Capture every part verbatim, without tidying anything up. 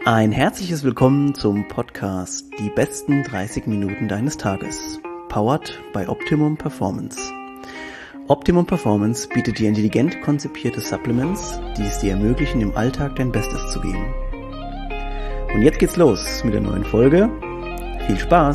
Ein herzliches Willkommen zum Podcast Die besten dreißig Minuten deines Tages, powered by Optimum Performance. Optimum Performance bietet dir intelligent konzipierte Supplements, die es dir ermöglichen, im Alltag dein Bestes zu geben. Und jetzt geht's los mit der neuen Folge. Viel Spaß!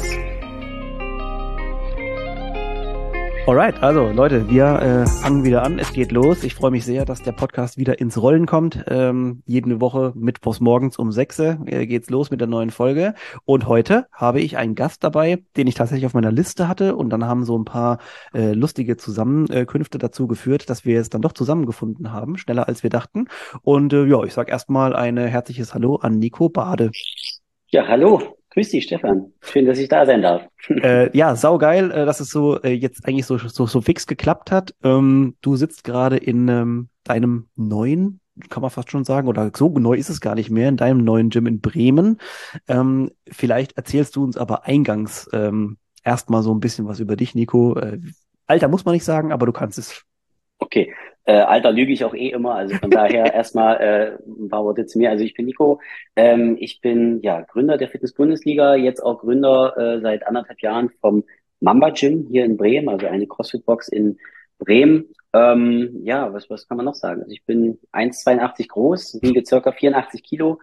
Alright, also Leute, wir äh, fangen wieder an, es geht los. Ich freue mich sehr, dass der Podcast wieder ins Rollen kommt. Ähm, jede Woche mittwochs morgens um sechs äh, geht's los mit der neuen Folge. Und heute habe ich einen Gast dabei, den ich tatsächlich auf meiner Liste hatte. Und dann haben so ein paar äh, lustige Zusammenkünfte dazu geführt, dass wir jetzt dann doch zusammengefunden haben, schneller als wir dachten. Und äh, ja, ich sage erstmal ein herzliches Hallo an Nico Bade. Ja, hallo. Grüß dich, Stefan. Schön, dass ich da sein darf. Äh, ja, saugeil, äh, dass es so äh, jetzt eigentlich so, so, so fix geklappt hat. Ähm, du sitzt gerade in ähm, deinem neuen, kann man fast schon sagen, oder so neu ist es gar nicht mehr, in deinem neuen Gym in Bremen. Ähm, vielleicht erzählst du uns aber eingangs ähm, erstmal so ein bisschen was über dich, Nico. Äh, Alter muss man nicht sagen, aber du kannst es. Okay, äh, Alter lüge ich auch eh immer, also von daher erstmal äh, ein paar Worte zu mir. Also ich bin Nico, ähm, ich bin ja Gründer der Fitness-Bundesliga, jetzt auch Gründer äh, seit anderthalb Jahren vom Mamba Gym hier in Bremen, also eine CrossFit-Box in Bremen. Ähm, ja, was, was kann man noch sagen? Also ich bin eins Komma zweiundachtzig groß, wiege circa vierundachtzig Kilo,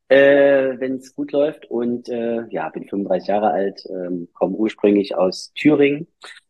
äh, wenn es gut läuft und äh, ja, bin fünfunddreißig Jahre alt, ähm, komme ursprünglich aus Thüringen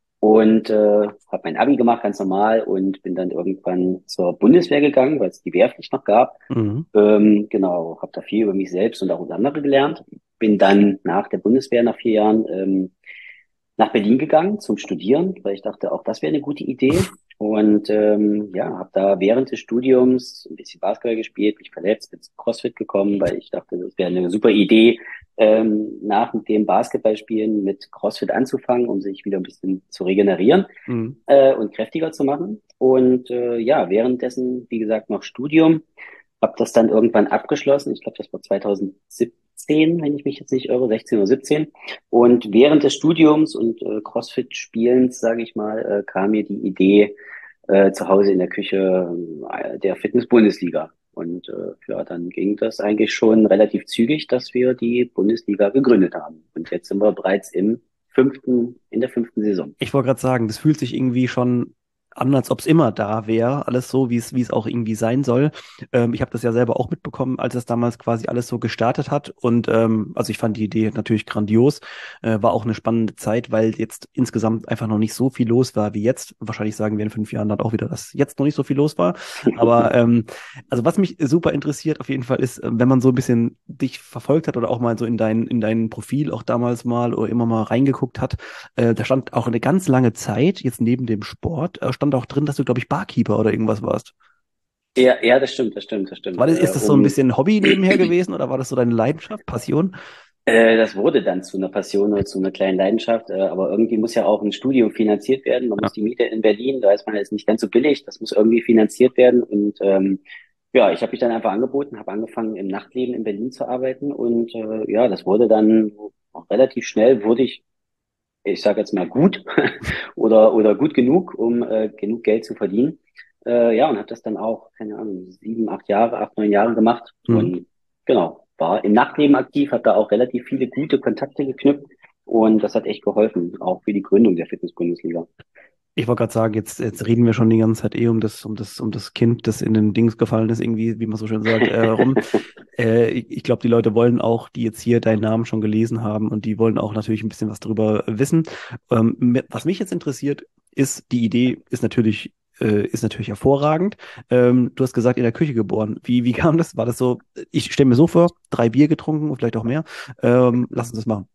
und äh, habe mein Abi gemacht, ganz normal, und bin dann irgendwann zur Bundeswehr gegangen, weil es die Wehrpflicht noch gab. Mhm. Ähm, genau, habe da viel über mich selbst und auch über andere gelernt. Bin dann nach der Bundeswehr, nach vier Jahren, ähm, nach Berlin gegangen zum Studieren, weil ich dachte, auch das wäre eine gute Idee. Und ähm, ja, habe da während des Studiums ein bisschen Basketball gespielt, mich verletzt, bin zum CrossFit gekommen, weil ich dachte, das wäre eine super Idee, ähm, nach dem Basketballspielen mit CrossFit anzufangen, um sich wieder ein bisschen zu regenerieren Mhm. äh, und kräftiger zu machen. Und äh, ja, währenddessen, wie gesagt, noch Studium, habe das dann irgendwann abgeschlossen. Ich glaube, das war zweitausendsiebzehn, wenn ich mich jetzt nicht irre, sechzehn oder siebzehn. Und während des Studiums und äh, CrossFit-Spielens, sage ich mal, äh, kam mir die Idee äh, zu Hause in der Küche äh, der Fitness-Bundesliga. Und äh, ja, dann ging das eigentlich schon relativ zügig, dass wir die Bundesliga gegründet haben. Und jetzt sind wir bereits im fünften, in der fünften Saison. Ich wollte gerade sagen, das fühlt sich irgendwie schon an, als ob es immer da wäre, alles so, wie es wie es auch irgendwie sein soll. Ähm, ich habe das ja selber auch mitbekommen, als es damals quasi alles so gestartet hat. Und ähm, also ich fand die Idee natürlich grandios. Äh, war auch eine spannende Zeit, weil jetzt insgesamt einfach noch nicht so viel los war wie jetzt. Wahrscheinlich sagen wir in fünf Jahren dann auch wieder, dass jetzt noch nicht so viel los war. Aber ähm, also was mich super interessiert auf jeden Fall ist, äh, wenn man so ein bisschen dich verfolgt hat oder auch mal so in dein in dein Profil auch damals mal oder immer mal reingeguckt hat, äh, da stand auch eine ganz lange Zeit, jetzt neben dem Sport, äh, stand auch drin, dass du, glaube ich, Barkeeper oder irgendwas warst. Ja, ja, das stimmt, das stimmt, das War stimmt. das, Äh, ist das so ein um bisschen Hobby nebenher gewesen oder war das so deine Leidenschaft, Passion? Äh, das wurde dann zu einer Passion oder zu einer kleinen Leidenschaft, äh, aber irgendwie muss ja auch ein Studium finanziert werden. Man Ja. muss die Miete in Berlin, da ist man jetzt nicht ganz so billig, das muss irgendwie finanziert werden. Und ähm, ja, ich habe mich dann einfach angeboten, habe angefangen im Nachtleben in Berlin zu arbeiten und äh, ja, das wurde dann auch relativ schnell, wurde ich, ich sage jetzt mal gut oder oder gut genug, um äh, genug Geld zu verdienen. Äh, ja, und habe das dann auch, keine Ahnung, sieben, acht Jahre, acht, neun Jahre gemacht Mhm. und genau, war im Nachtleben aktiv, habe da auch relativ viele gute Kontakte geknüpft und das hat echt geholfen, auch für die Gründung der Fitness-Bundesliga. Ich wollte gerade sagen, jetzt, jetzt reden wir schon die ganze Zeit eh um das, um das, um das Kind, das in den Dings gefallen ist, irgendwie, wie man so schön sagt, äh, rum. Äh, ich ich glaube, die Leute wollen auch, die jetzt hier deinen Namen schon gelesen haben und die wollen auch natürlich ein bisschen was darüber wissen. Ähm, mi- was mich jetzt interessiert, ist, die Idee ist natürlich, äh, ist natürlich hervorragend. Ähm, du hast gesagt, in der Küche geboren. Wie, wie kam das? War das so, ich stelle mir so vor, drei Bier getrunken, vielleicht auch mehr. Ähm, lass uns das machen.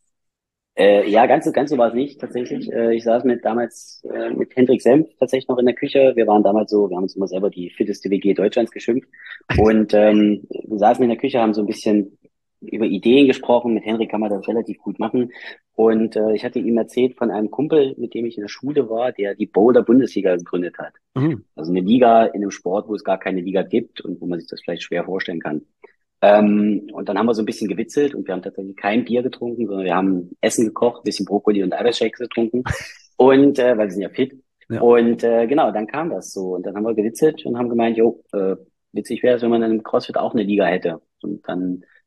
Äh, ja, ganz so, ganz so war es nicht tatsächlich. Äh, ich saß mit damals äh, mit Hendrik Senf tatsächlich noch in der Küche. Wir waren damals so, wir haben uns immer selber die fitteste W G Deutschlands geschimpft. Und ähm, wir saßen in der Küche, haben so ein bisschen über Ideen gesprochen. Mit Hendrik kann man das relativ gut machen. Und äh, ich hatte ihm erzählt von einem Kumpel, mit dem ich in der Schule war, der die Boulder Bundesliga gegründet hat. Mhm. Also eine Liga in einem Sport, wo es gar keine Liga gibt und wo man sich das vielleicht schwer vorstellen kann. Ähm, und dann haben wir so ein bisschen gewitzelt und wir haben tatsächlich kein Bier getrunken, sondern wir haben Essen gekocht, ein bisschen Brokkoli und Eiweißshakes getrunken. Und äh, weil wir sind ja fit. Ja. Und äh, genau, dann kam das so. Und dann haben wir gewitzelt und haben gemeint, jo, äh, witzig wäre es, wenn man in einem CrossFit auch eine Liga hätte. Und dann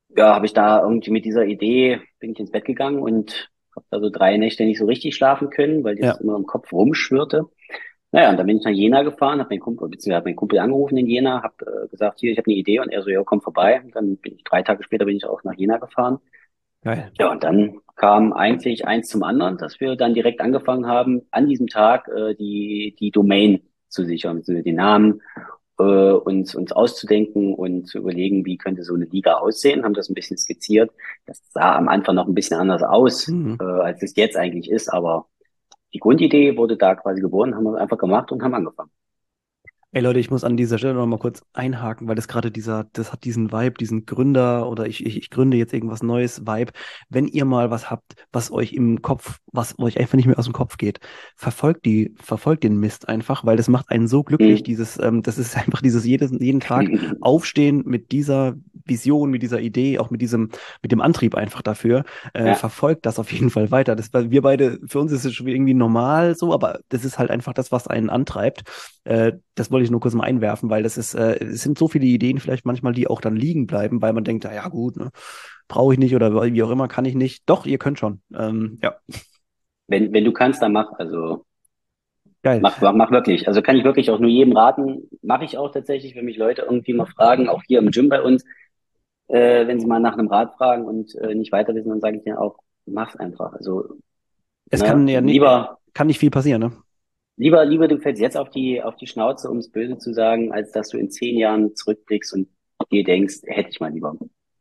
ja, habe ich da irgendwie mit dieser Idee, bin ich ins Bett gegangen und habe da so drei Nächte nicht so richtig schlafen können, weil das Ja, immer im Kopf rumschwirrte. Naja, und dann bin ich nach Jena gefahren, habe meinen Kumpel, beziehungsweise hab meinen Kumpel angerufen in Jena, habe äh, gesagt, hier, ich habe eine Idee und er so, ja, komm vorbei. Und dann bin ich drei Tage später bin ich auch nach Jena gefahren. geil. Ja, und dann kam eigentlich eins zum anderen, dass wir dann direkt angefangen haben, an diesem Tag äh, die die Domain zu sichern, beziehungsweise den Namen äh, uns uns auszudenken und zu überlegen, wie könnte so eine Liga aussehen, haben das ein bisschen skizziert. Das sah am Anfang noch ein bisschen anders aus, Mhm. äh, als es jetzt eigentlich ist, aber die Grundidee wurde da quasi geboren, haben wir einfach gemacht und haben angefangen. Ey Leute, ich muss an dieser Stelle noch mal kurz einhaken, weil das gerade dieser, das hat diesen Vibe, diesen Gründer oder ich, ich, ich gründe jetzt irgendwas Neues Vibe. Wenn ihr mal was habt, was euch im Kopf, was euch einfach nicht mehr aus dem Kopf geht, verfolgt die, verfolgt den Mist einfach, weil das macht einen so glücklich. Mhm. Dieses, ähm, das ist einfach dieses jedes, jeden Tag aufstehen mit dieser Vision, mit dieser Idee, auch mit diesem, mit dem Antrieb einfach dafür. Äh, Ja, verfolgt das auf jeden Fall weiter. Das, weil wir beide, für uns ist es schon irgendwie normal so, aber das ist halt einfach das, was einen antreibt. Äh, das wollte ich nur kurz mal einwerfen, weil das ist, äh, es sind so viele Ideen vielleicht manchmal, die auch dann liegen bleiben, weil man denkt, ah, ja gut, ne, brauche ich nicht oder wie auch immer, kann ich nicht. Doch, ihr könnt schon. Ähm, ja, wenn wenn du kannst, dann mach. Also geil. mach mach, mach wirklich. Also kann ich wirklich auch nur jedem raten. Mache ich auch tatsächlich, wenn mich Leute irgendwie mal fragen, auch hier im Gym bei uns. Äh, wenn sie mal nach einem Rat fragen und äh, nicht weiter wissen, dann sage ich denen auch, mach's einfach. Also, Es ne, kann ja nicht, lieber, kann nicht viel passieren, ne? lieber, lieber du fällst jetzt auf die, auf die Schnauze, um es böse zu sagen, als dass du in zehn Jahren zurückblickst und dir denkst, hätte ich mal lieber.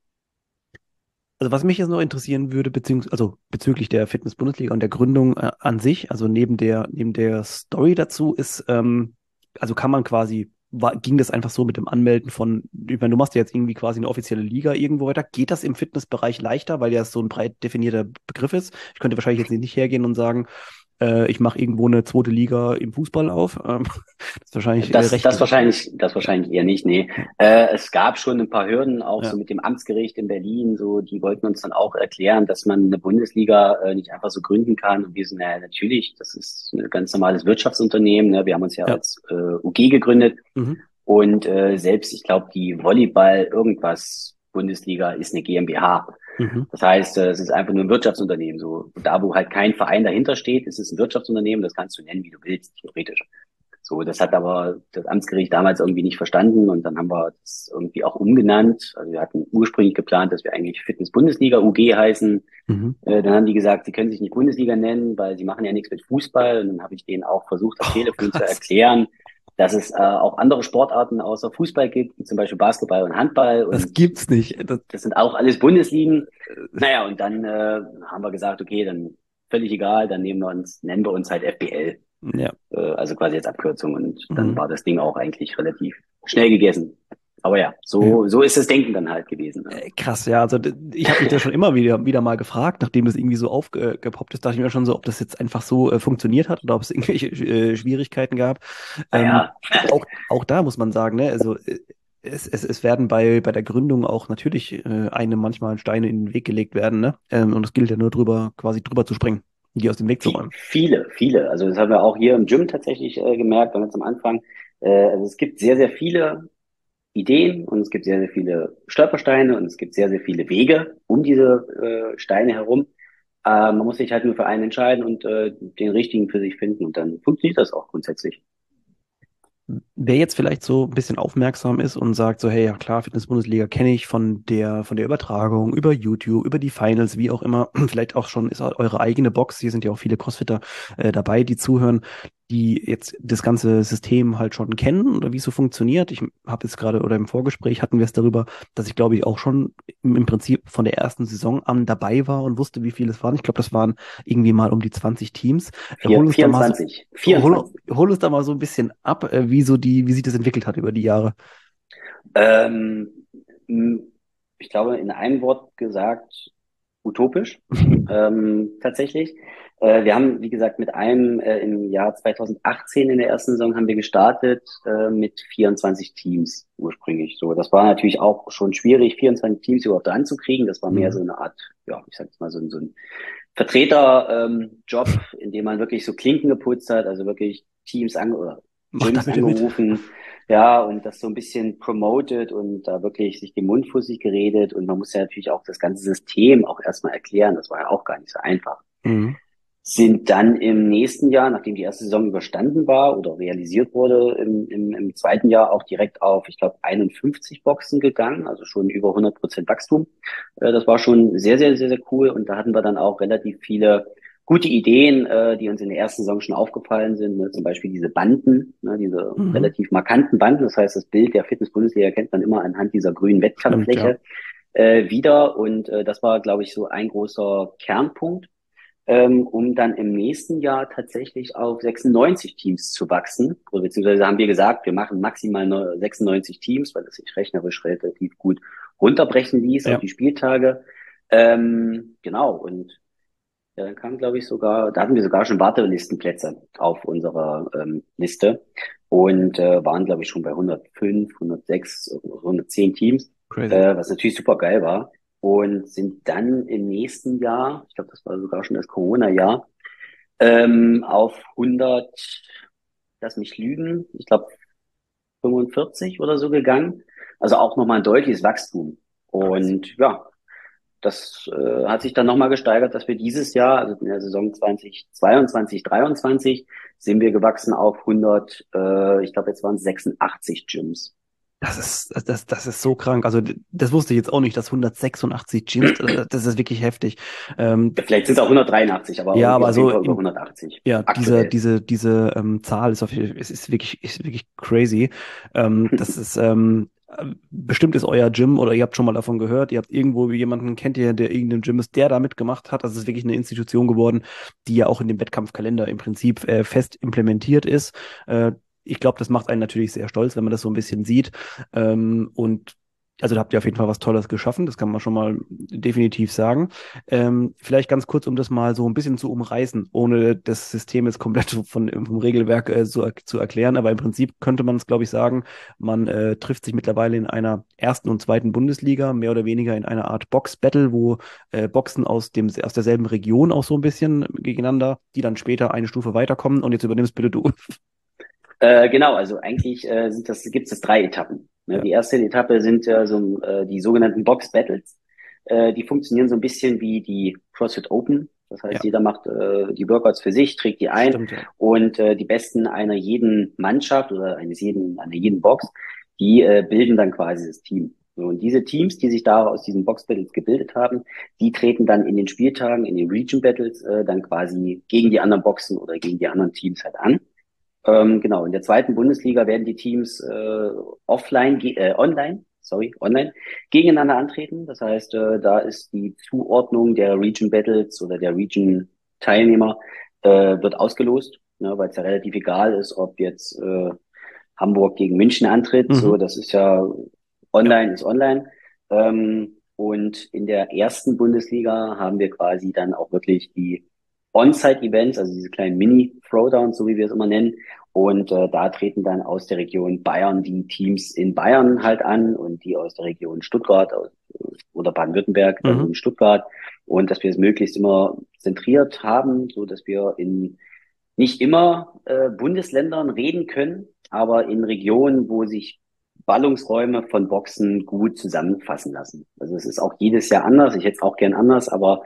Also was mich jetzt noch interessieren würde, beziehungsweise also bezüglich der Fitness-Bundesliga und der Gründung äh, an sich, also neben der neben der Story dazu ist, ähm, also kann man quasi war, ging das einfach so mit dem Anmelden von, ich meine, du machst ja jetzt irgendwie quasi eine offizielle Liga irgendwo weiter. Geht das im Fitnessbereich leichter, weil ja so ein breit definierter Begriff ist? Ich könnte wahrscheinlich jetzt nicht hergehen und sagen, äh, ich mache irgendwo eine zweite Liga im Fußball auf. Ähm, das ist wahrscheinlich äh, Das, recht. das wahrscheinlich, das wahrscheinlich eher nicht, nee. Äh, es gab schon ein paar Hürden, auch so Ja, mit dem Amtsgericht in Berlin, so, die wollten uns dann auch erklären, dass man eine Bundesliga äh, nicht einfach so gründen kann. Und wir sind, naja, natürlich, das ist ein ganz normales Wirtschaftsunternehmen, ne? Wir haben uns ja ja. als äh, U G gegründet Mhm. und äh, selbst, ich glaube, die Volleyball irgendwas Bundesliga ist eine GmbH. Mhm. Das heißt, äh, es ist einfach nur ein Wirtschaftsunternehmen. So, da wo halt kein Verein dahinter steht, ist es ein Wirtschaftsunternehmen, das kannst du nennen, wie du willst, theoretisch. So, das hat aber das Amtsgericht damals irgendwie nicht verstanden und dann haben wir das irgendwie auch umgenannt. Also wir hatten ursprünglich geplant, dass wir eigentlich Fitness-Bundesliga U G heißen. Mhm. Äh, dann haben die gesagt, sie können sich nicht Bundesliga nennen, weil sie machen ja nichts mit Fußball. Und dann habe ich denen auch versucht, am Oh, Telefon zu krass. erklären, dass es äh, auch andere Sportarten außer Fußball gibt, wie zum Beispiel Basketball und Handball. Das Und gibt's nicht. Das, das sind auch alles Bundesligen. Naja, und dann äh, haben wir gesagt, okay, dann völlig egal, dann nehmen wir uns, nennen wir uns halt F B L. ja. Äh, also quasi als Abkürzung. Und dann Mhm. war das Ding auch eigentlich relativ schnell gegessen. Aber ja, Ja. so, so ist das Denken dann halt gewesen. Ne? Äh, Krass, ja. Also d- ich habe mich da schon immer wieder, wieder mal gefragt, nachdem das irgendwie so aufgepoppt ist, dachte ich mir schon so, ob das jetzt einfach so äh, funktioniert hat oder ob es irgendwelche äh, Schwierigkeiten gab. Ähm, Naja, auch, auch da muss man sagen, ne, also äh, es, es, es werden bei, bei der Gründung auch natürlich äh, einem manchmal Steine in den Weg gelegt werden, ne? Ähm, und es gilt ja nur drüber, quasi drüber zu springen, die aus dem Weg zu vi- räumen. viele, viele. Also das haben wir auch hier im Gym tatsächlich äh, gemerkt, ganz am Anfang. Äh, also es gibt sehr, sehr viele Ideen und es gibt sehr, sehr viele Stolpersteine und es gibt sehr, sehr viele Wege um diese äh, Steine herum. Äh, man muss sich halt nur für einen entscheiden und äh, den richtigen für sich finden und dann funktioniert das auch grundsätzlich. Wer jetzt vielleicht so ein bisschen aufmerksam ist und sagt so, hey, ja klar, Fitness-Bundesliga kenne ich von der, von der Übertragung, über YouTube, über die Finals, wie auch immer, vielleicht auch schon ist eure eigene Box, hier sind ja auch viele Crossfitter äh, dabei, die zuhören, die jetzt das ganze System halt schon kennen oder wie es so funktioniert. Ich habe jetzt gerade, oder im Vorgespräch hatten wir es darüber, dass ich glaube ich auch schon im, im Prinzip von der ersten Saison an dabei war und wusste, wie viele es waren. Ich glaube, das waren irgendwie mal um die zwanzig Teams. Äh, hol Vier, uns da mal so, vierundzwanzig, hol, vierundzwanzig. hol uns da mal so ein bisschen ab, äh, wie so die, wie sich das entwickelt hat über die Jahre. Ähm, m, Ich glaube, in einem Wort gesagt, utopisch, ähm, tatsächlich. Äh, wir haben, wie gesagt, mit einem äh, im Jahr zweitausendachtzehn in der ersten Saison haben wir gestartet äh, mit vierundzwanzig Teams ursprünglich. So, das war natürlich auch schon schwierig, vierundzwanzig Teams überhaupt anzukriegen. Das war mehr Mhm. so eine Art, ja, ich sag jetzt mal so, ein- so ein Vertreter, ähm, Job, in dem man wirklich so Klinken geputzt hat, also wirklich Teams ange oder Mach da Gyms bitte mit. angerufen, Ja, und das so ein bisschen promoted und da wirklich sich den Mund fussig geredet und man muss ja natürlich auch das ganze System auch erstmal erklären. Das war ja auch gar nicht so einfach. Mhm. Sind dann im nächsten Jahr, nachdem die erste Saison überstanden war oder realisiert wurde, im, im, im zweiten Jahr auch direkt auf, ich glaube, einundfünfzig Boxen gegangen, also schon über hundert Prozent Wachstum. Äh, das war schon sehr, sehr, sehr, sehr cool und da hatten wir dann auch relativ viele gute Ideen, äh, die uns in der ersten Saison schon aufgefallen sind, ne? Zum Beispiel diese Banden, ne? Diese Mhm. relativ markanten Banden. Das heißt, das Bild der Fitness-Bundesliga kennt man immer anhand dieser grünen Stimmt, ja. Wettkampffläche äh, wieder und äh, das war, glaube ich, so ein großer Kernpunkt, ähm, um dann im nächsten Jahr tatsächlich auf sechsundneunzig Teams zu wachsen. Oder beziehungsweise haben wir gesagt, wir machen maximal neu- sechsundneunzig Teams, weil das sich rechnerisch relativ gut runterbrechen ließ auf Ja, die Spieltage. Ähm, genau, und ja, dann kam, glaube ich, sogar, da hatten wir sogar schon Wartelistenplätze auf unserer ähm, Liste und äh, waren, glaube ich, schon bei hundertfünf, hundertsechs, hundertzehn Teams, crazy. äh, was natürlich super geil war. Und sind dann im nächsten Jahr, ich glaube, das war sogar schon das Corona-Jahr, ähm, auf hundert, lass mich lügen, ich glaube fünfundvierzig oder so gegangen. Also auch nochmal ein deutliches Wachstum. Und ja, das äh, hat sich dann nochmal gesteigert, dass wir dieses Jahr, also in der Saison zweitausendzweiundzwanzig, dreiundzwanzig, sind wir gewachsen auf hundert, äh, ich glaube jetzt waren es sechsundachtzig Gyms. Das ist, das, das das ist so krank. Also, d- das wusste ich jetzt auch nicht, dass hundertsechsundachtzig Gyms, äh, das ist wirklich heftig. Ähm, Ja, vielleicht sind es auch hundertdreiundachtzig, aber ja, irgendwie aber auf jeden so Fall über im, hundertachtzig ja, diese, aktuell. diese, diese ähm, Zahl ist auf jeden es ist wirklich, ist wirklich crazy. Ähm, das ist, ähm, äh, bestimmt ist euer Gym oder ihr habt schon mal davon gehört, ihr habt irgendwo jemanden, kennt ihr, der irgendein Gym ist, der da mitgemacht hat. Das ist wirklich eine Institution geworden, die ja auch in dem Wettkampfkalender im Prinzip äh, fest implementiert ist. Äh, ich glaube, das macht einen natürlich sehr stolz, wenn man das so ein bisschen sieht. Ähm, und also da habt ihr auf jeden Fall was Tolles geschaffen, das kann man schon mal definitiv sagen. Ähm, vielleicht ganz kurz, um das mal so ein bisschen zu umreißen, ohne das System jetzt komplett von, vom Regelwerk äh, so, zu erklären. Aber im Prinzip könnte man es, glaube ich, sagen, man äh, trifft sich mittlerweile in einer ersten und zweiten Bundesliga, mehr oder weniger in einer Art Box-Battle, wo äh, Boxen aus dem, aus derselben Region auch so ein bisschen gegeneinander, die dann später eine Stufe weiterkommen. Und jetzt übernimmst bitte du. Äh, genau, also eigentlich äh, sind das, gibt es drei Etappen. Ne? Ja, Die erste Etappe sind äh, so äh, die sogenannten Box Battles. Äh, die funktionieren so ein bisschen wie die CrossFit Open. Das heißt, ja, jeder macht äh, die Workouts für sich, trägt die ein stimmt, ja. und äh, die Besten einer jeden Mannschaft oder eines jeden, einer jeden Box, die äh, bilden dann quasi das Team. So, und diese Teams, die sich da aus diesen Box Battles gebildet haben, die treten dann in den Spieltagen, in den Region Battles äh, dann quasi gegen die anderen Boxen oder gegen die anderen Teams halt an. Ähm, genau, in der zweiten Bundesliga werden die Teams äh, offline, ge- äh, online, sorry, online, gegeneinander antreten. Das heißt, äh, da ist die Zuordnung der Region Battles oder der Region Teilnehmer äh, wird ausgelost, ne, weil es ja relativ egal ist, ob jetzt äh, Hamburg gegen München antritt. So, Mhm. das ist ja Ja. online, ist online. Ähm, und in der ersten Bundesliga haben wir quasi dann auch wirklich die On-Site-Events, also diese kleinen Mini-Throwdowns, so wie wir es immer nennen. Und äh, da treten dann aus der Region Bayern die Teams in Bayern halt an und die aus der Region Stuttgart aus, oder Baden-Württemberg dann Mhm. in Stuttgart. Und dass wir es möglichst immer zentriert haben, so dass wir in nicht immer äh, Bundesländern reden können, aber in Regionen, wo sich Ballungsräume von Boxen gut zusammenfassen lassen. Also es ist auch jedes Jahr anders. Ich hätte es auch gern anders, aber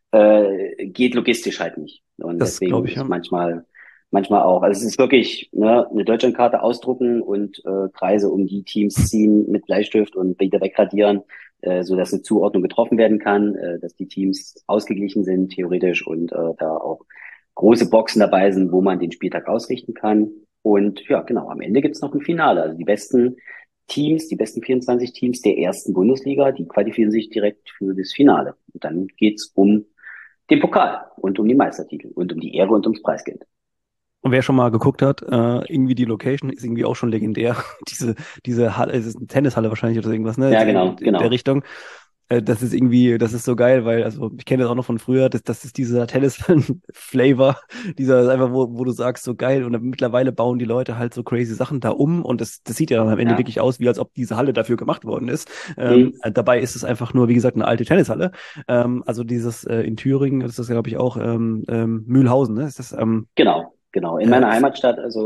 äh, geht logistisch halt nicht. Und Das deswegen glaube ich, ist ja. manchmal manchmal auch. Also es ist wirklich ne, eine Deutschlandkarte ausdrucken und äh, Kreise um die Teams ziehen mit Bleistift und wieder wegradieren, äh, so dass eine Zuordnung getroffen werden kann, äh, dass die Teams ausgeglichen sind theoretisch und äh, da auch große Boxen dabei sind, wo man den Spieltag ausrichten kann. Und ja, genau, am Ende gibt's noch ein Finale. Also die besten Teams, die besten vierundzwanzig Teams der ersten Bundesliga, die qualifizieren sich direkt für das Finale. Und dann geht's um den Pokal und um die Meistertitel und um die Ehre und ums Preisgeld. Und wer schon mal geguckt hat, äh, irgendwie die Location ist irgendwie auch schon legendär. Diese, diese Halle, es ist eine Tennishalle wahrscheinlich oder irgendwas, ne? Ja, Ist irgendwie genau, in der genau. Richtung. Äh, das ist irgendwie, das ist so geil, weil, also ich kenne das auch noch von früher, das, das ist dieser Tennis-Flavor, dieser ist einfach, wo, wo du sagst, so geil. Und dann mittlerweile bauen die Leute halt so crazy Sachen da um und das, das sieht ja dann am Ende Ja. wirklich aus, wie als ob diese Halle dafür gemacht worden ist. Ähm, Mhm. äh, dabei ist es einfach nur, wie gesagt, eine alte Tennishalle. Ähm, also dieses äh, in Thüringen, das ist, glaube ich, auch ähm, ähm, Mühlhausen, ne? Ist das, ähm, Genau, genau. In äh, meiner Heimatstadt, also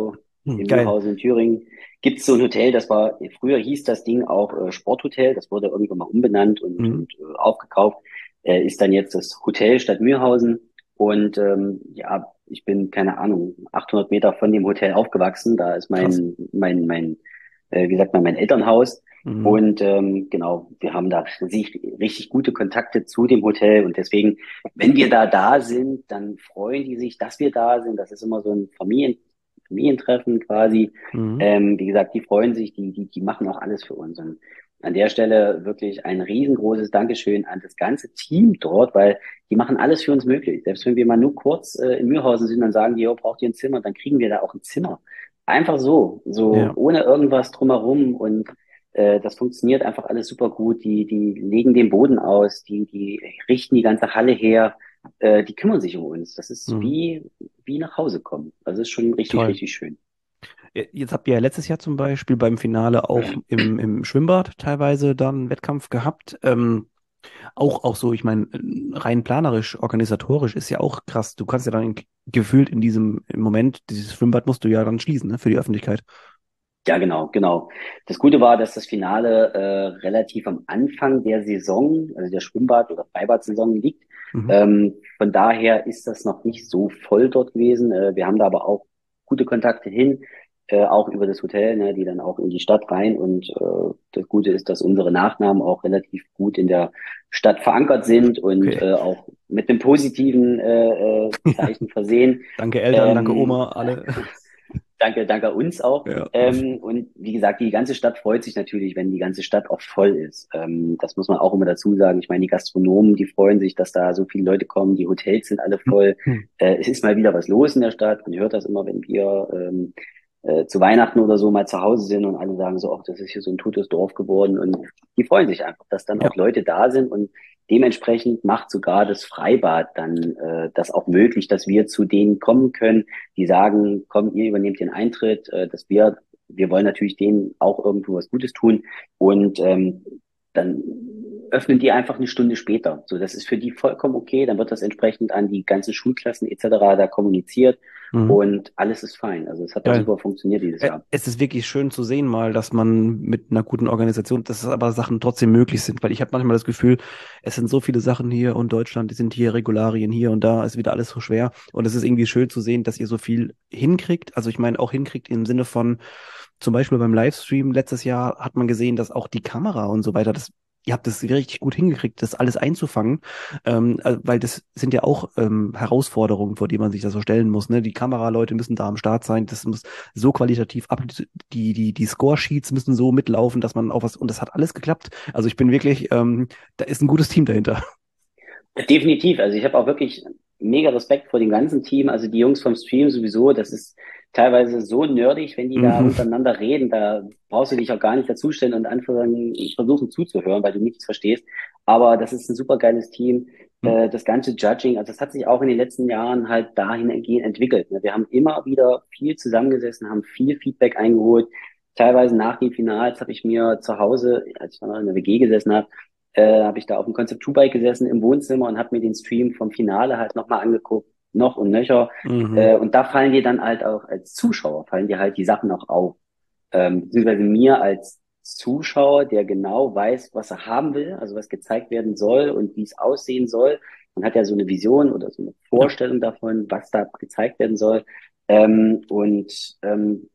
Hm, in geil. Mühlhausen in Thüringen gibt es so ein Hotel, das war, früher hieß das Ding auch äh, Sporthotel, das wurde irgendwann mal umbenannt und, Mhm. und äh, aufgekauft, äh, ist dann jetzt das Hotel Stadt Mühlhausen. Und ähm, ja, ich bin, keine Ahnung, achthundert Meter von dem Hotel aufgewachsen. Da ist Krass. mein, mein, mein, äh, wie sagt man, mein Elternhaus. Mhm. Und ähm, genau, wir haben da richtig, richtig gute Kontakte zu dem Hotel. Und deswegen, wenn wir da da sind, dann freuen die sich, dass wir da sind. Das ist immer so ein Familien, Familientreffen quasi. Mhm. Ähm, wie gesagt, die freuen sich, die, die, die machen auch alles für uns. Und an der Stelle wirklich ein riesengroßes Dankeschön an das ganze Team dort, weil die machen alles für uns möglich. Selbst wenn wir mal nur kurz äh, in Mühlhausen sind, dann sagen die, jo, braucht ihr ein Zimmer, dann kriegen wir da auch ein Zimmer. Einfach so, so Ja. ohne irgendwas drumherum. Und äh, das funktioniert einfach alles super gut. Die, die legen den Boden aus, die, die richten die ganze Halle her, äh, die kümmern sich um uns. Das ist Mhm. wie, wie nach Hause kommen. Also ist schon richtig, Toll. richtig schön. Äh, Jetzt habt ihr ja letztes Jahr zum Beispiel beim Finale auch im, im Schwimmbad teilweise dann einen Wettkampf gehabt. Ähm, auch, auch so, ich meine, rein planerisch, organisatorisch ist ja auch krass. Du kannst ja dann in, gefühlt in diesem im Moment, dieses Schwimmbad musst du ja dann schließen, ne, für die Öffentlichkeit. Ja, genau, genau. Das Gute war, dass das Finale äh, relativ am Anfang der Saison, also der Schwimmbad- oder Freibad-Saison liegt. Mhm. Ähm, von daher ist das noch nicht so voll dort gewesen. Äh, wir haben da aber auch gute Kontakte hin, äh, auch über das Hotel, ne, die dann auch in die Stadt rein. Und äh, das Gute ist, dass unsere Nachnamen auch relativ gut in der Stadt verankert sind und Okay. äh, auch mit einem positiven äh, äh, Zeichen versehen. Danke Eltern, danke Ähm, Oma, alle. Danke, danke uns auch. Ja. Ähm, und wie gesagt, die ganze Stadt freut sich natürlich, wenn die ganze Stadt auch voll ist. Ähm, das muss man auch immer dazu sagen. Ich meine, die Gastronomen, die freuen sich, dass da so viele Leute kommen. Die Hotels sind alle voll. Mhm. Äh, es ist mal wieder was los in der Stadt. Man hört das immer, wenn wir ähm, äh, zu Weihnachten oder so mal zu Hause sind und alle sagen so, ach, das ist hier so ein totes Dorf geworden. Und die freuen sich einfach, dass dann Ja. auch Leute da sind und dementsprechend macht sogar das Freibad dann äh, das auch möglich, dass wir zu denen kommen können, die sagen, komm, ihr übernehmt den Eintritt, äh, dass wir, wir wollen natürlich denen auch irgendwo was Gutes tun und ähm, dann öffnen die einfach eine Stunde später. So, das ist für die vollkommen okay. Dann wird das entsprechend an die ganzen Schulklassen et cetera da kommuniziert Mhm. und alles ist fein. Also es hat da Geil. super funktioniert dieses Ä- Jahr. Es ist wirklich schön zu sehen mal, dass man mit einer guten Organisation, dass aber Sachen trotzdem möglich sind, weil ich habe manchmal das Gefühl, es sind so viele Sachen hier und Deutschland, die sind hier Regularien hier und da ist wieder alles so schwer und es ist irgendwie schön zu sehen, dass ihr so viel hinkriegt. Also ich meine auch hinkriegt im Sinne von zum Beispiel beim Livestream letztes Jahr hat man gesehen, dass auch die Kamera und so weiter, das Ihr habt es richtig gut hingekriegt, das alles einzufangen, ähm, äh, weil das sind ja auch ähm, Herausforderungen, vor die man sich da so stellen muss. Ne? Die Kameraleute müssen da am Start sein, das muss so qualitativ ab, die, die, die Score-Sheets müssen so mitlaufen, dass man auch was, und das hat alles geklappt. Also ich bin wirklich, ähm, da ist ein gutes Team dahinter. Definitiv. Also ich habe auch wirklich mega Respekt vor dem ganzen Team. Also die Jungs vom Stream sowieso, das ist teilweise so nerdig, wenn die da Mhm. untereinander reden. Da brauchst du dich auch gar nicht dazustellen und anfangen, versuchen zuzuhören, weil du nichts verstehst. Aber das ist ein super geiles Team. Äh, Das ganze Judging, also das hat sich auch in den letzten Jahren halt dahingehend entwickelt. Ne? Wir haben immer wieder viel zusammengesessen, haben viel Feedback eingeholt. Teilweise nach den Finals habe ich mir zu Hause, als ich noch in der W G gesessen habe, äh, habe ich da auf dem Concept zwei Bike gesessen im Wohnzimmer und habe mir den Stream vom Finale halt nochmal angeguckt, noch und nöcher. Mhm. Äh, und da fallen dir dann halt auch als Zuschauer, fallen dir halt die Sachen auch auf. Ähm, beziehungsweise mir als Zuschauer, der genau weiß, was er haben will, also was gezeigt werden soll und wie es aussehen soll. Man hat ja so eine Vision oder so eine Ja. Vorstellung davon, was da gezeigt werden soll. Ähm, und ähm,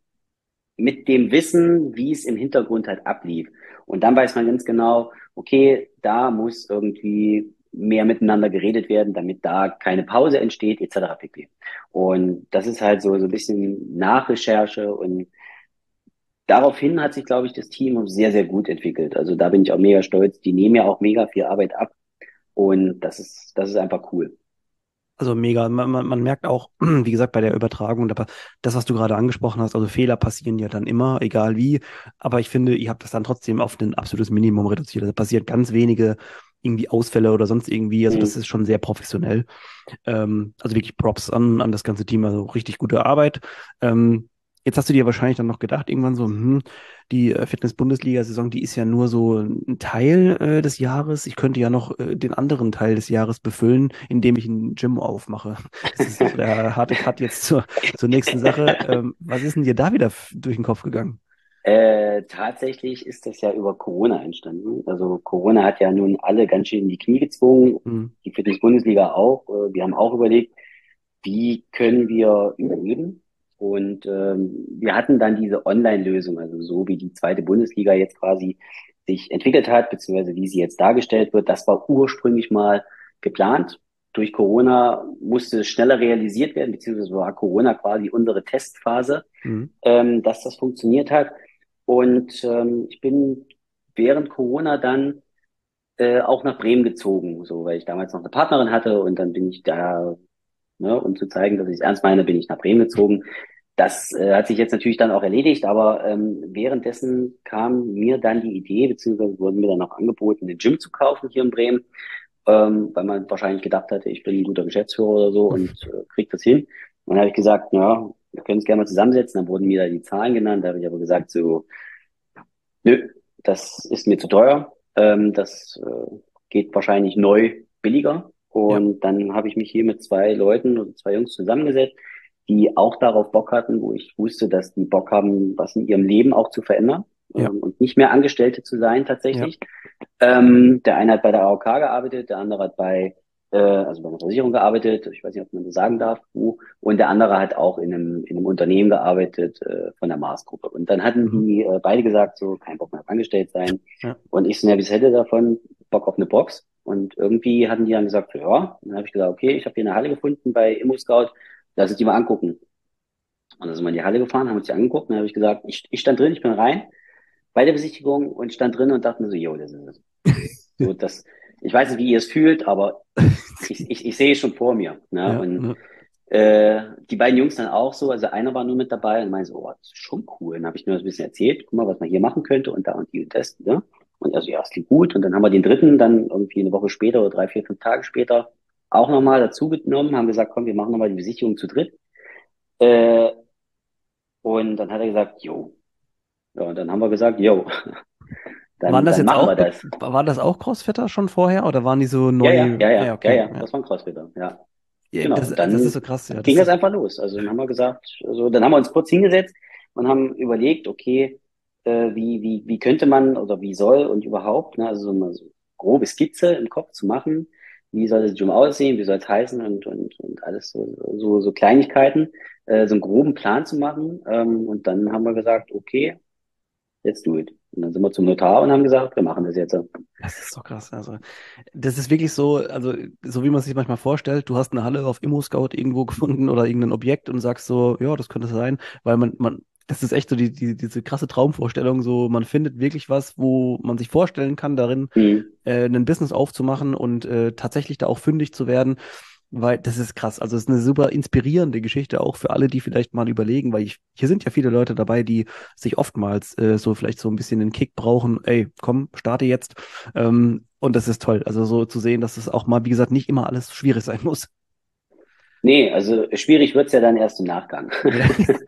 mit dem Wissen, wie es im Hintergrund halt ablief. Und dann weiß man ganz genau, okay, da muss irgendwie mehr miteinander geredet werden, damit da keine Pause entsteht, et cetera pp. Und das ist halt so, so ein bisschen Nachrecherche und daraufhin hat sich, glaube ich, das Team sehr, sehr gut entwickelt. Also da bin ich auch mega stolz. Die nehmen ja auch mega viel Arbeit ab und das ist, das ist einfach cool. Also mega. Man, man, man merkt auch, wie gesagt, bei der Übertragung, da, das, was du gerade angesprochen hast, also Fehler passieren ja dann immer, egal wie. Aber ich finde, ihr habt das dann trotzdem auf ein absolutes Minimum reduziert. Also passiert ganz wenige irgendwie Ausfälle oder sonst irgendwie. Also das Mhm. ist schon sehr professionell. Ähm, also wirklich Props an, an das ganze Team. Also richtig gute Arbeit. Ähm, Jetzt hast du dir wahrscheinlich dann noch gedacht, irgendwann so, hm, die äh, Fitness-Bundesliga-Saison, die ist ja nur so ein Teil äh, des Jahres. Ich könnte ja noch äh, den anderen Teil des Jahres befüllen, indem ich ein Gym aufmache. Das ist so der harte Cut jetzt zur, zur nächsten Sache. Ähm, was ist denn dir da wieder f- durch den Kopf gegangen? Äh, tatsächlich ist das ja über Corona entstanden. Also Corona hat ja nun alle ganz schön in die Knie gezwungen, Hm, die Fitness-Bundesliga auch. Äh, Wir haben auch überlegt, wie können wir überleben? Und ähm, wir hatten dann diese Online-Lösung, also so wie die zweite Bundesliga jetzt quasi sich entwickelt hat, beziehungsweise wie sie jetzt dargestellt wird, das war ursprünglich mal geplant. Durch Corona musste es schneller realisiert werden, beziehungsweise war Corona quasi unsere Testphase, hm, ähm, dass das funktioniert hat. Und ähm, ich bin während Corona dann äh, auch nach Bremen gezogen, so weil ich damals noch eine Partnerin hatte und dann bin ich da, ne, um zu zeigen, dass ich es ernst meine, bin ich nach Bremen gezogen. Das äh, hat sich jetzt natürlich dann auch erledigt, aber ähm, währenddessen kam mir dann die Idee, beziehungsweise wurde mir dann auch angeboten, ein Gym zu kaufen hier in Bremen, ähm, weil man wahrscheinlich gedacht hatte, ich bin ein guter Geschäftsführer oder so und äh, krieg das hin. Und dann habe ich gesagt, ja, wir können uns gerne mal zusammensetzen. Dann wurden mir da die Zahlen genannt. Da habe ich aber gesagt, so, nö, das ist mir zu teuer. Ähm, das äh, geht wahrscheinlich neu billiger. ja, Und dann habe ich mich hier mit zwei Leuten oder zwei Jungs zusammengesetzt, die auch darauf Bock hatten, wo ich wusste, dass die Bock haben, was in ihrem Leben auch zu verändern ja, ähm, und nicht mehr Angestellte zu sein ja. tatsächlich. Ähm, der eine hat bei der A O K gearbeitet, der andere hat bei, äh, also bei einer Versicherung gearbeitet, ich weiß nicht, ob man das sagen darf, wo, und der andere hat auch in einem, in einem Unternehmen gearbeitet, äh, von der Mars-Gruppe. Und dann hatten Mhm, die äh, beide gesagt, so, kein Bock mehr auf angestellt sein. ja. Und ich so, ja, was hätte davon Bock auf eine Box? Und irgendwie hatten die dann gesagt, ja, und dann habe ich gesagt, okay, ich habe hier eine Halle gefunden bei ImmoScout, lass uns die mal angucken. Und dann sind wir in die Halle gefahren, haben uns die angeguckt, und dann habe ich gesagt, ich, ich stand drin, ich bin rein bei der Besichtigung und stand drin und dachte mir so, jo, das ist es. So, das, ich weiß nicht, wie ihr es fühlt, aber ich, ich, ich sehe es schon vor mir. Ne? Ja, Und ne, äh, die beiden Jungs dann auch so, also einer war nur mit dabei und meinte so, oh, das ist schon cool. Dann habe ich nur ein bisschen erzählt, guck mal, was man hier machen könnte und da und die und das. Ne? Und also, ja, es klingt gut. Und dann haben wir den dritten dann irgendwie eine Woche später oder drei, vier, fünf Tage später auch nochmal dazu genommen, haben gesagt, komm, wir machen nochmal die Besichtigung zu dritt. Äh, und dann hat er gesagt, jo. Ja, und dann haben wir gesagt, jo, waren dann, das dann jetzt machen auch, wir Be- das. waren das auch Crossfitter schon vorher oder waren die so Ja, ja, neu? ja, Ja, ja, ja, okay, ja, ja. das war ein Crossfitter, ja. Ja, Genau. das, Und das ist dann so krass, ja. ging Das das ist, einfach los. Also dann haben wir gesagt, also dann haben wir uns kurz hingesetzt und haben überlegt, okay, äh, wie, wie, wie könnte man oder wie soll und überhaupt, ne, also so eine so grobe Skizze im Kopf zu machen. Wie soll das Gym aussehen? Wie soll es heißen? Und, und, und alles so, so, so Kleinigkeiten, äh, so einen groben Plan zu machen. Ähm, und dann haben wir gesagt, okay, let's do it. Und dann sind wir zum Notar und haben gesagt, wir machen das jetzt. das ist so krass. Also, das ist wirklich so, also, so wie man sich manchmal vorstellt, du hast eine Halle auf ImmoScout irgendwo gefunden oder irgendein Objekt und sagst so, ja, das könnte sein, weil man, man, das ist echt so die, die, diese krasse Traumvorstellung, so, man findet wirklich was, wo man sich vorstellen kann, darin Mhm. äh, ein Business aufzumachen und äh, tatsächlich da auch fündig zu werden, weil das ist krass. Also es ist eine super inspirierende Geschichte auch für alle, die vielleicht mal überlegen, weil ich, hier sind ja viele Leute dabei, die sich oftmals äh, so vielleicht so ein bisschen den Kick brauchen, ey, komm, starte jetzt. Ähm, und das ist toll. Also so zu sehen, dass es auch mal, wie gesagt, nicht immer alles schwierig sein muss. Nee, also schwierig wird's ja dann erst im Nachgang. Ja.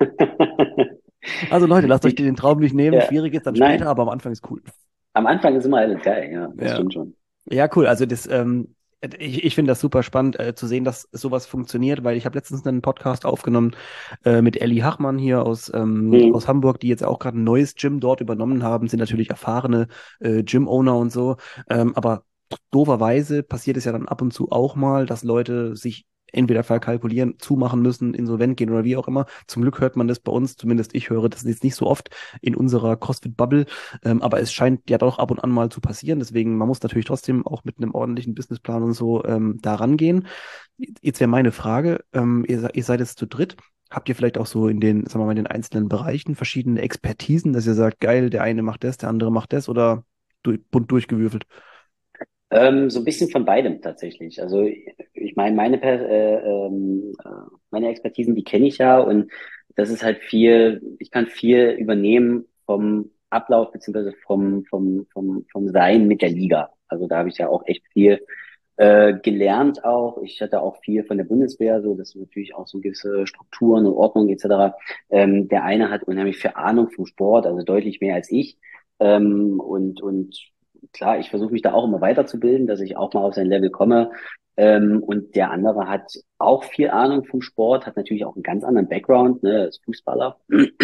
Also Leute, lasst euch Die, den Traum nicht nehmen. ja, Schwierig ist dann später, nein, aber am Anfang ist cool. am Anfang ist immer alles geil, ja, das Ja. stimmt schon. Ja, cool. Also das, ähm, ich, ich finde das super spannend äh, zu sehen, dass sowas funktioniert, weil ich habe letztens einen Podcast aufgenommen äh, mit Elli Hachmann hier aus, ähm, aus Mhm. Hamburg, die jetzt auch gerade ein neues Gym dort übernommen haben, sind natürlich erfahrene äh, Gym-Owner und so. Ähm, aber dooferweise passiert es ja dann ab und zu auch mal, dass Leute sich entweder verkalkulieren, zumachen müssen, insolvent gehen oder wie auch immer. Zum Glück hört man das bei uns, zumindest ich höre das jetzt nicht so oft in unserer CrossFit-Bubble. Ähm, aber es scheint ja doch ab und an mal zu passieren. Deswegen, man muss natürlich trotzdem auch mit einem ordentlichen Businessplan und so ähm, da rangehen. Jetzt wäre meine Frage, ähm, ihr, se- ihr seid jetzt zu dritt. Habt ihr vielleicht auch so in den, sagen wir mal, in den einzelnen Bereichen verschiedene Expertisen, dass ihr sagt, geil, der eine macht das, der andere macht das oder du, bunt durchgewürfelt? Ähm, so ein bisschen von beidem tatsächlich. Also ich meine, meine, Per- äh, ähm, äh, meine Expertisen, die kenne ich ja und das ist halt viel, ich kann viel übernehmen vom Ablauf beziehungsweise vom, vom, vom, vom Sein mit der Liga. Also da habe ich ja auch echt viel äh, gelernt auch. Ich hatte auch viel von der Bundeswehr, so das sind natürlich auch so gewisse Strukturen und Ordnungen et cetera. Ähm, der eine hat unheimlich viel Ahnung vom Sport, also deutlich mehr als ich. Ähm, und und klar, ich versuche mich da auch immer weiterzubilden, dass ich auch mal auf sein Level komme. Ähm, und der andere hat auch viel Ahnung vom Sport, hat natürlich auch einen ganz anderen Background, ne, ist Fußballer.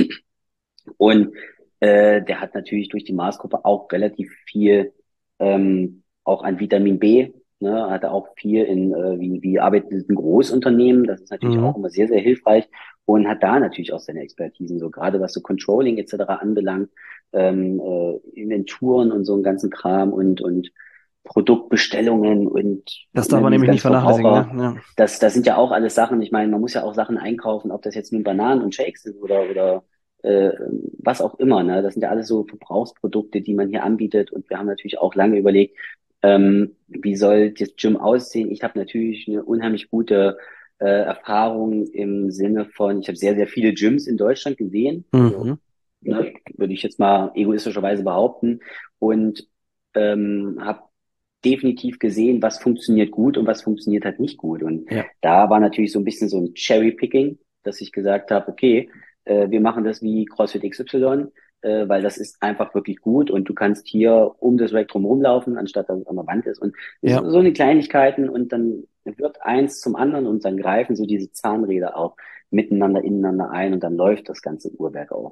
Und äh, der hat natürlich durch die Maßgruppe auch relativ viel ähm, auch an Vitamin B, ne, hat er auch viel in, äh, wie, wie arbeitet ein Großunternehmen, das ist natürlich Mhm. auch immer sehr, sehr hilfreich und hat da natürlich auch seine Expertisen, so gerade was so Controlling et cetera anbelangt, ähm, äh, Inventuren und so einen ganzen Kram und, und Produktbestellungen und Das darf ne, man diese nämlich nicht ganzen vernachlässigen, ne? Verbraucher. Ja. Das, das sind ja auch alles Sachen, ich meine, man muss ja auch Sachen einkaufen, ob das jetzt nun Bananen und Shakes sind oder, oder äh, was auch immer. Ne? Das sind ja alles so Verbrauchsprodukte, die man hier anbietet. Und wir haben natürlich auch lange überlegt, ähm, wie soll das Gym aussehen. Ich habe natürlich eine unheimlich gute äh, Erfahrung im Sinne von, ich habe sehr, sehr viele Gyms in Deutschland gesehen. Also Mhm. ne, würde ich jetzt mal egoistischerweise behaupten. Und ähm, habe definitiv gesehen, was funktioniert gut und was funktioniert halt nicht gut. Und Ja. da war natürlich so ein bisschen so ein Cherry-Picking, dass ich gesagt habe, okay, äh, wir machen das wie CrossFit X Y, äh, weil das ist einfach wirklich gut und du kannst hier um das Rack drum rumlaufen, anstatt dass es an der Wand ist. Und Ja. so, so eine Kleinigkeiten und dann wird eins zum anderen und dann greifen so diese Zahnräder auch miteinander, ineinander ein und dann läuft das ganze Uhrwerk auch.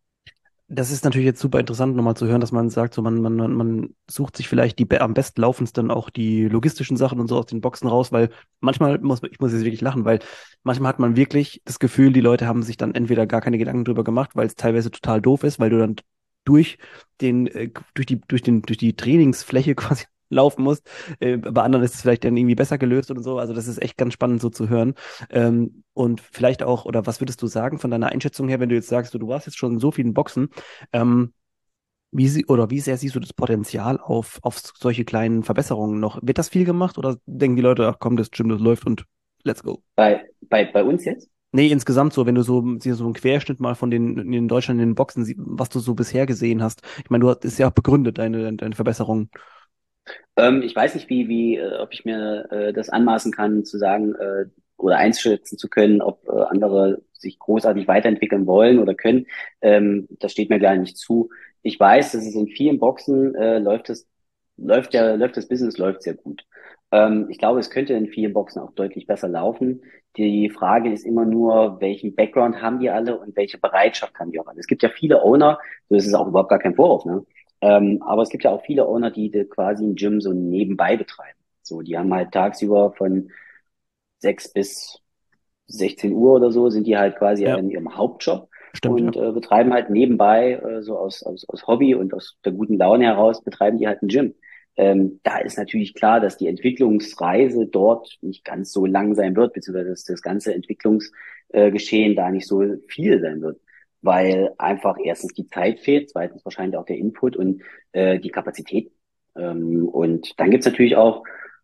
Das ist natürlich jetzt super interessant, nochmal zu hören, dass man sagt, so man, man, man man sucht sich vielleicht die be- am besten laufendsten auch die logistischen Sachen und so aus den Boxen raus, weil manchmal muss ich muss jetzt wirklich lachen, weil manchmal hat man wirklich das Gefühl, die Leute haben sich dann entweder gar keine Gedanken drüber gemacht, weil es teilweise total doof ist, weil du dann durch den, äh, durch die, durch den, durch die Trainingsfläche quasi laufen musst. Äh, bei anderen ist es vielleicht dann irgendwie besser gelöst oder so. Also das ist echt ganz spannend so zu hören. Ähm, und vielleicht auch, oder was würdest du sagen von deiner Einschätzung her, wenn du jetzt sagst, du, du warst jetzt schon in so vielen Boxen, ähm, wie sie, oder wie sehr siehst du das Potenzial auf, auf solche kleinen Verbesserungen noch? Wird das viel gemacht oder denken die Leute, ach komm, das Gym, das läuft und let's go? Bei, bei, bei uns jetzt? Nee, insgesamt so, wenn du so, dir so einen Querschnitt mal von den in Deutschland in den Boxen, sie- was du so bisher gesehen hast. Ich meine, du hast, ist ja auch begründet, deine, deine Verbesserungen. Ähm, ich weiß nicht, wie, wie, äh, ob ich mir äh, das anmaßen kann, zu sagen äh, oder einschätzen zu können, ob äh, andere sich großartig weiterentwickeln wollen oder können. Ähm, das steht mir gar nicht zu. Ich weiß, dass es in vielen Boxen äh, läuft es, läuft ja, läuft das Business läuft sehr gut. Ähm, ich glaube, es könnte in vielen Boxen auch deutlich besser laufen. Die Frage ist immer nur, welchen Background haben die alle und welche Bereitschaft haben die auch alle. Es gibt ja viele Owner, so ist es auch überhaupt gar kein Vorwurf, ne? Ähm, aber es gibt ja auch viele Owner, die, die quasi ein Gym so nebenbei betreiben. So, die haben halt tagsüber von sechs bis sechzehn Uhr oder so, sind die halt quasi Ja, in ihrem Hauptjob stimmt, ja. und äh, betreiben halt nebenbei, äh, so aus, aus, aus Hobby und aus der guten Laune heraus, betreiben die halt ein Gym. Ähm, da ist natürlich klar, dass die Entwicklungsreise dort nicht ganz so lang sein wird, beziehungsweise dass das ganze Entwicklungsgeschehen da nicht so viel sein wird, weil einfach erstens die Zeit fehlt, zweitens wahrscheinlich auch der Input und äh, die Kapazität. Ähm, und dann gibt's natürlich auch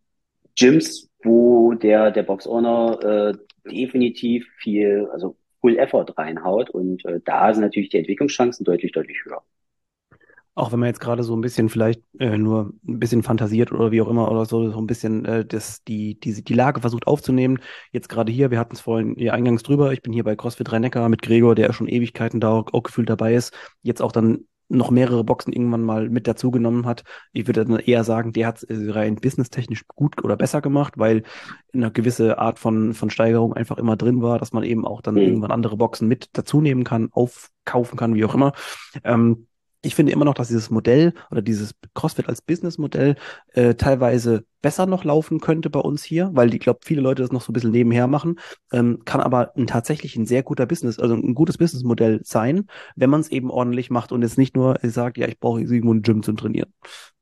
Gyms, wo der, der Box-Owner äh, definitiv viel, also Full Effort reinhaut und äh, da sind natürlich die Entwicklungschancen deutlich, deutlich höher. Auch wenn man jetzt gerade so ein bisschen vielleicht äh, nur ein bisschen fantasiert oder wie auch immer oder so, so ein bisschen äh, das, die, die, die Lage versucht aufzunehmen. Jetzt gerade hier, wir hatten es vorhin hier eingangs drüber, ich bin hier bei CrossFit Rhein-Neckar mit Gregor, der schon Ewigkeiten da auch, auch gefühlt dabei ist, jetzt auch dann noch mehrere Boxen irgendwann mal mit dazugenommen hat. Ich würde dann eher sagen, der hat es äh, rein businesstechnisch gut oder besser gemacht, weil eine gewisse Art von, von Steigerung einfach immer drin war, dass man eben auch dann Mhm. irgendwann andere Boxen mit dazu nehmen kann, aufkaufen kann, wie auch immer. Ähm, Ich finde immer noch, dass dieses Modell oder dieses CrossFit als Businessmodell äh, teilweise besser noch laufen könnte bei uns hier, weil ich glaube, viele Leute das noch so ein bisschen nebenher machen, ähm, kann aber ein, tatsächlich ein sehr guter Business, also ein gutes Businessmodell sein, wenn man es eben ordentlich macht und jetzt nicht nur sagt, ja, ich brauche irgendwo ein Gym zum Trainieren.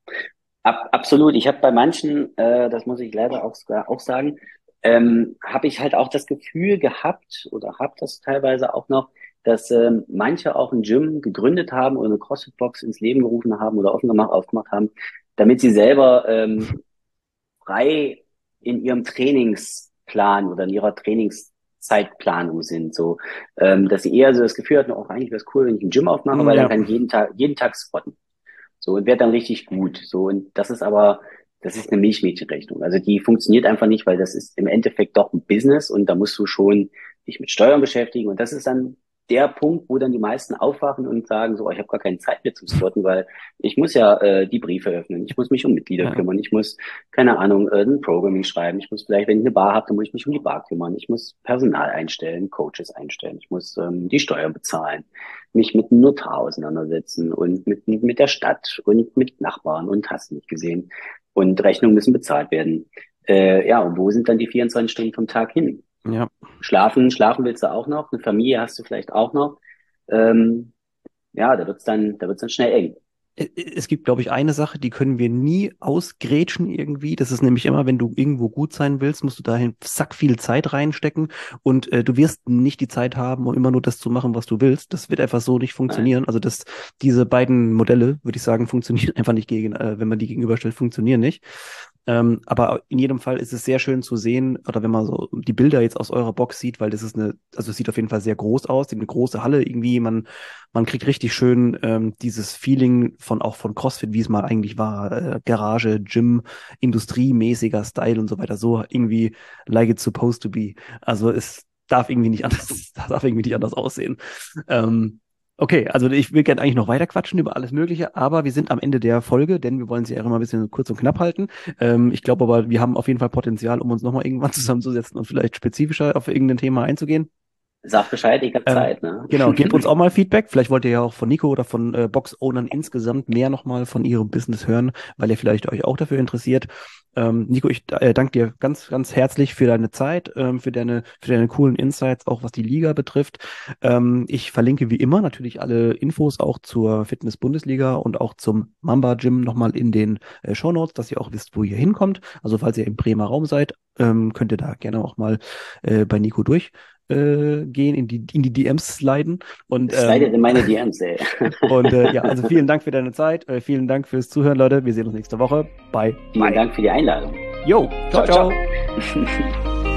Ab, absolut. Ich habe bei manchen, äh, das muss ich leider auch, sogar auch sagen, ähm, habe ich halt auch das Gefühl gehabt oder habe das teilweise auch noch, dass ähm, manche auch ein Gym gegründet haben oder eine CrossFit-Box ins Leben gerufen haben oder offen gemacht, aufgemacht haben, damit sie selber ähm, frei in ihrem Trainingsplan oder in ihrer Trainingszeitplanung sind, so, ähm, dass sie eher so das Gefühl hatten, auch eigentlich wäre es cool, wenn ich ein Gym aufmache, Mm, weil dann ja, kann ich jeden Tag, jeden Tag squatten. So, und wird dann richtig gut. So, und das ist aber das ist eine Milchmädchenrechnung. Also die funktioniert einfach nicht, weil das ist im Endeffekt doch ein Business und da musst du schon dich mit Steuern beschäftigen. Und das ist dann der Punkt, wo dann die meisten aufwachen und sagen so, oh, ich habe gar keine Zeit mehr zum Squatten, weil ich muss ja äh, die Briefe öffnen, ich muss mich um Mitglieder Ja, kümmern, ich muss, keine Ahnung, äh, ein Programming schreiben, ich muss vielleicht, wenn ich eine Bar habe, dann muss ich mich um die Bar kümmern, ich muss Personal einstellen, Coaches einstellen, ich muss ähm, die Steuern bezahlen, mich mit einem Notar auseinandersetzen und mit, mit der Stadt und mit Nachbarn und hast nicht gesehen. Und Rechnungen müssen bezahlt werden. Äh, ja, und wo sind dann die vierundzwanzig Stunden vom Tag hin? ja. Schlafen, schlafen willst du auch noch, eine Familie hast du vielleicht auch noch. Ähm, ja, da wird's dann, da wird's dann schnell eng. Es gibt, glaube ich, eine Sache, die können wir nie ausgrätschen irgendwie. Das ist nämlich immer, wenn du irgendwo gut sein willst, musst du dahin sack viel Zeit reinstecken und äh, du wirst nicht die Zeit haben, um immer nur das zu machen, was du willst. Das wird einfach so nicht Nein. funktionieren. Also das, diese beiden Modelle, würde ich sagen, funktionieren einfach nicht gegen, äh, wenn man die gegenüberstellt, funktionieren nicht. Ähm, aber in jedem Fall ist es sehr schön zu sehen, oder wenn man so die Bilder jetzt aus eurer Box sieht, weil das ist eine, also es sieht auf jeden Fall sehr groß aus, eine große Halle irgendwie, man, man kriegt richtig schön ähm, dieses Feeling von auch von CrossFit, wie es mal eigentlich war, äh, Garage, Gym, industriemäßiger Style und so weiter, so irgendwie like it's supposed to be. Also es darf irgendwie nicht anders, das darf irgendwie nicht anders aussehen. Ähm, Okay, also ich will gerne eigentlich noch weiter quatschen über alles Mögliche, aber wir sind am Ende der Folge, denn wir wollen sie ja immer ein bisschen kurz und knapp halten. Ähm, ich glaube aber, wir haben auf jeden Fall Potenzial, um uns nochmal irgendwann zusammenzusetzen und vielleicht spezifischer auf irgendein Thema einzugehen. Sag Bescheid, ich hab Ähm, Zeit, ne? genau, gebt uns auch mal Feedback. Vielleicht wollt ihr ja auch von Nico oder von äh, Box-Ownern insgesamt mehr nochmal von ihrem Business hören, weil ihr vielleicht euch auch dafür interessiert. Ähm, Nico, ich äh, danke dir ganz, ganz herzlich für deine Zeit, ähm, für deine, für deine coolen Insights, auch was die Liga betrifft. Ähm, ich verlinke wie immer natürlich alle Infos auch zur Fitness-Bundesliga und auch zum Mamba Gym nochmal in den äh, Shownotes, dass ihr auch wisst, wo ihr hinkommt. Also falls ihr im Bremer Raum seid, ähm, könnt ihr da gerne auch mal äh, bei Nico durch äh, gehen, in die, in die D Ms sliden. Und, Slidet ähm, in meine D Ms, ey. und äh, ja, also vielen Dank für deine Zeit. Äh, vielen Dank fürs Zuhören, Leute. Wir sehen uns nächste Woche. Bye, Vielen bye. Dank für die Einladung. Yo, ciao, Ciao, ciao. ciao.